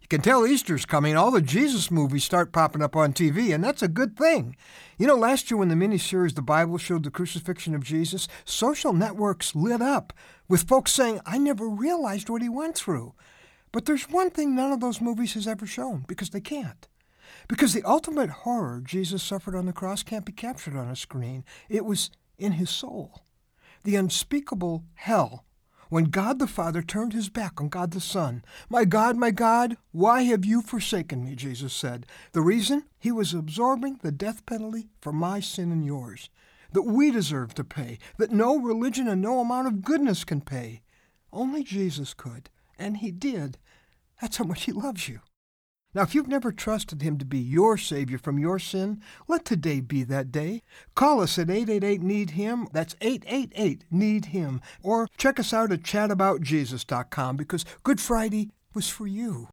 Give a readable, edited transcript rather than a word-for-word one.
You can tell Easter's coming. All the Jesus movies start popping up on TV, and that's a good thing. You know, last year when the miniseries The Bible showed the crucifixion of Jesus, social networks lit up with folks saying, I never realized what he went through. But there's one thing none of those movies has ever shown, because they can't. Because the ultimate horror Jesus suffered on the cross can't be captured on a screen. It was in his soul. The unspeakable hell when God the Father turned his back on God the Son. My God, why have you forsaken me, Jesus said. The reason? He was absorbing the death penalty for my sin and yours, that we deserve to pay, that no religion and no amount of goodness can pay. Only Jesus could, and he did. That's how much he loves you. Now, if you've never trusted him to be your Savior from your sin, let today be that day. Call us at 888-NEED-HIM. That's 888-NEED-HIM. Or check us out at chataboutjesus.com, because Good Friday was for you.